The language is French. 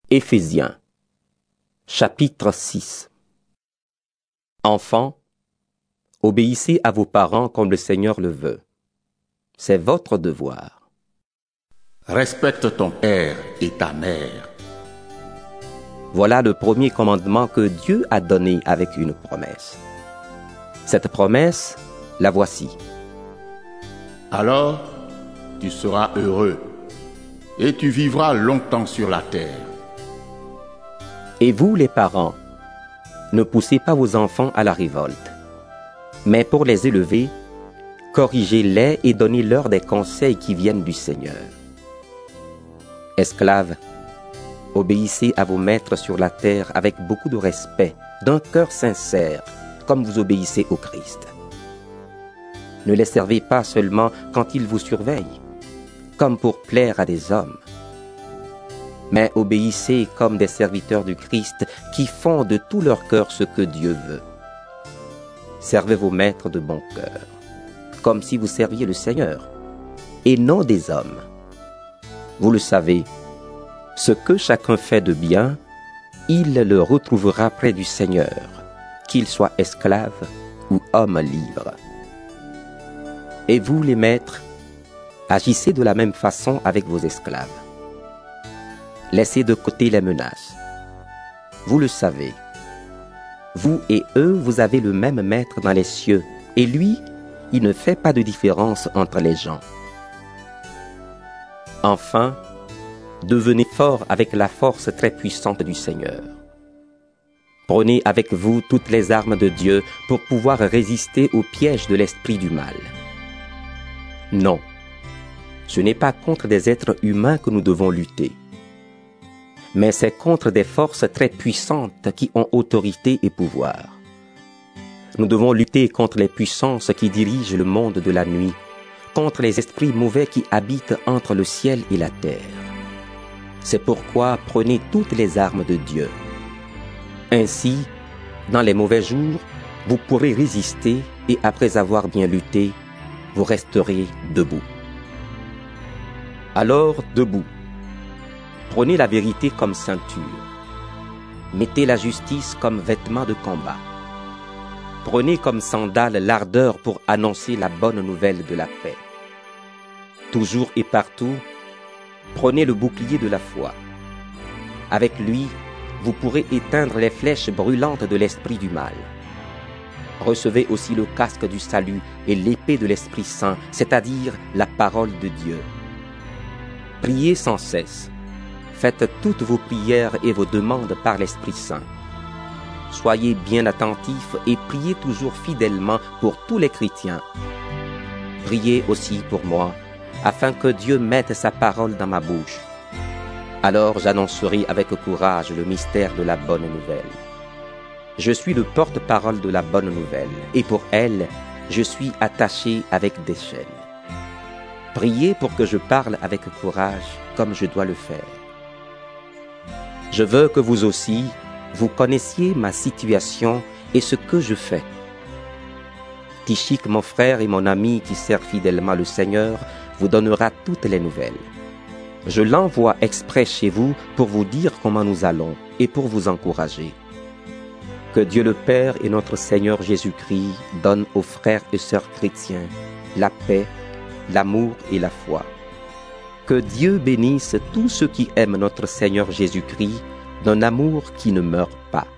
Éphésiens, chapitre 6. Enfants, obéissez à vos parents comme le Seigneur le veut. C'est votre devoir. Respecte ton père et ta mère. Voilà le premier commandement que Dieu a donné avec une promesse. Cette promesse, la voici. Alors, tu seras heureux et tu vivras longtemps sur la terre. Et vous, les parents, ne poussez pas vos enfants à la révolte, mais pour les élever, corrigez-les et donnez-leur des conseils qui viennent du Seigneur. Esclaves, obéissez à vos maîtres sur la terre avec beaucoup de respect, d'un cœur sincère, comme vous obéissez au Christ. Ne les servez pas seulement quand ils vous surveillent, comme pour plaire à des hommes, mais obéissez comme des serviteurs du Christ qui font de tout leur cœur ce que Dieu veut. Servez vos maîtres de bon cœur, comme si vous serviez le Seigneur, et non des hommes. Vous le savez, ce que chacun fait de bien, il le retrouvera près du Seigneur, qu'il soit esclave ou homme libre. Et vous, les maîtres, agissez de la même façon avec vos esclaves. Laissez de côté les menaces. Vous le savez, vous et eux, vous avez le même maître dans les cieux, et lui, il ne fait pas de différence entre les gens. Enfin, devenez forts avec la force très puissante du Seigneur. Prenez avec vous toutes les armes de Dieu pour pouvoir résister aux pièges de l'esprit du mal. Non, ce n'est pas contre des êtres humains que nous devons lutter, mais c'est contre des forces très puissantes qui ont autorité et pouvoir. Nous devons lutter contre les puissances qui dirigent le monde de la nuit, contre les esprits mauvais qui habitent entre le ciel et la terre. C'est pourquoi prenez toutes les armes de Dieu. Ainsi, dans les mauvais jours, vous pourrez résister et après avoir bien lutté, vous resterez debout. Alors, debout. Prenez la vérité comme ceinture. Mettez la justice comme vêtement de combat. Prenez comme sandale l'ardeur pour annoncer la bonne nouvelle de la paix. Toujours et partout, prenez le bouclier de la foi. Avec lui, vous pourrez éteindre les flèches brûlantes de l'esprit du mal. Recevez aussi le casque du salut et l'épée de l'Esprit Saint, c'est-à-dire la parole de Dieu. Priez sans cesse. Faites toutes vos prières et vos demandes par l'Esprit Saint. Soyez bien attentifs et priez toujours fidèlement pour tous les chrétiens. Priez aussi pour moi, afin que Dieu mette sa parole dans ma bouche. Alors j'annoncerai avec courage le mystère de la bonne nouvelle. Je suis le porte-parole de la bonne nouvelle, et pour elle, je suis attaché avec des chaînes. Priez pour que je parle avec courage, comme je dois le faire. Je veux que vous aussi, vous connaissiez ma situation et ce que je fais. Tychik, mon frère et mon ami qui sert fidèlement le Seigneur, vous donnera toutes les nouvelles. Je l'envoie exprès chez vous pour vous dire comment nous allons et pour vous encourager. Que Dieu le Père et notre Seigneur Jésus-Christ donnent aux frères et sœurs chrétiens la paix, l'amour et la foi. Que Dieu bénisse tous ceux qui aiment notre Seigneur Jésus-Christ d'un amour qui ne meurt pas.